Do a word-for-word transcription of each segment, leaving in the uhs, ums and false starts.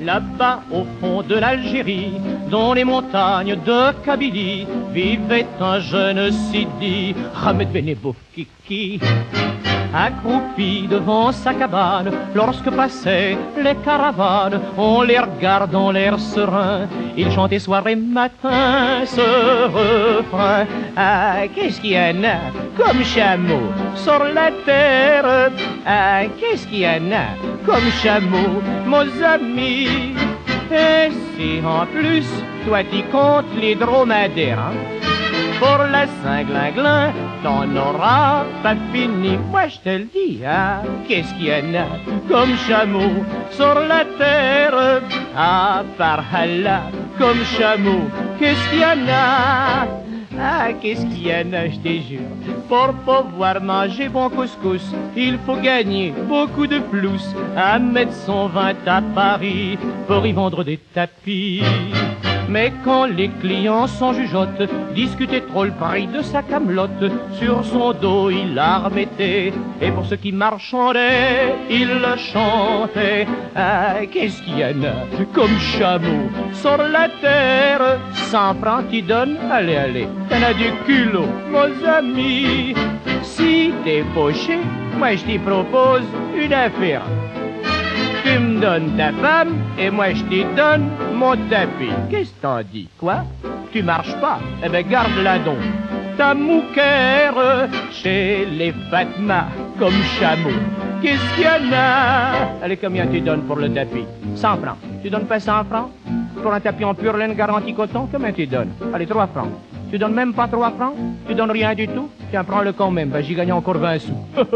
Là-bas au fond de l'Algérie, dans les montagnes de Kabylie, vivait un jeune Sidi, Ahmed Benebouf Kiki. Accroupi devant sa cabane, lorsque passaient les caravanes, on les regarde en l'air serein, il chantait soir et matin ce refrain. Ah, qu'est-ce qu'il y en a comme chameau sur la terre? Ah, qu'est-ce qu'il y en a comme chameau, mes amis? Et si en plus, toi t'y comptes les dromadaires, hein? Pour la Saint-Glinglin, t'en auras pas fini. Moi je te le dis, ah, qu'est-ce qu'il y en a comme chameau sur la terre? Ah, par Allah, comme chameau, qu'est-ce qu'il y en a? Ah, qu'est-ce qu'il y en a, je te jure. Pour pouvoir manger bon couscous, il faut gagner beaucoup de flous. À mettre son vin à Paris pour y vendre des tapis. Mais quand les clients s'en jugeotent, discutaient trop le prix de sa camelote, sur son dos il la remettait, et pour ceux qui marchandaient, il le chantait. Ah, qu'est-ce qu'il y en a comme chameau sur la terre? Cent francs t'y donnes, allez, allez, t'en as du culot, mes amis. Si t'es fauché, moi je t'y propose une affaire. Tu me donnes ta femme et moi je t'y donne mon tapis. Qu'est-ce que t'en dis? Quoi? Tu marches pas? Eh ben garde-la donc. Ta mouquère chez les Fatma comme chameau. Qu'est-ce qu'il y en a? Allez, combien tu donnes pour le tapis? Cent francs. Tu donnes pas cent francs? Pour un tapis en pure laine garantie coton, combien tu donnes? Allez, trois francs. Tu donnes même pas trois francs? Tu donnes rien du tout? Tiens, prends-le quand même, ben, j'y gagne encore vingt sous.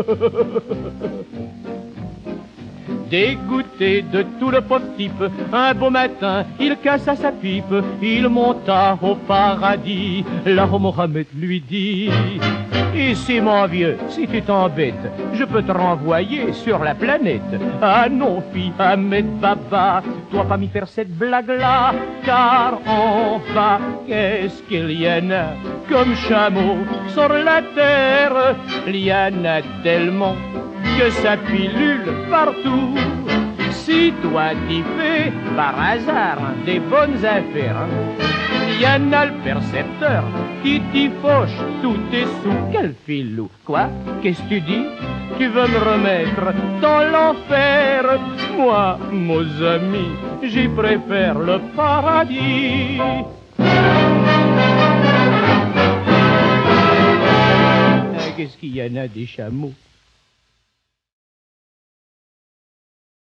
Dégoûté de tout le pauvre type, un beau matin, il cassa sa pipe, il monta au paradis. Là, Mohammed lui dit: ici, mon vieux, si tu t'embêtes, je peux te renvoyer sur la planète. Ah non, fille, Ahmed Baba, dois pas m'y faire cette blague-là, car en bas, qu'est-ce qu'il y en a comme chameau sur la terre? Il y en a tellement que ça pilule partout. Si toi t'y fais par hasard des bonnes affaires, il y en a le percepteur qui t'y fauche tous tes sous. Quel filou? Quoi? Qu'est-ce que tu dis? Tu veux me remettre dans l'enfer? Moi, mes amis, j'y préfère le paradis. Qu'est-ce qu'il y en a des chameaux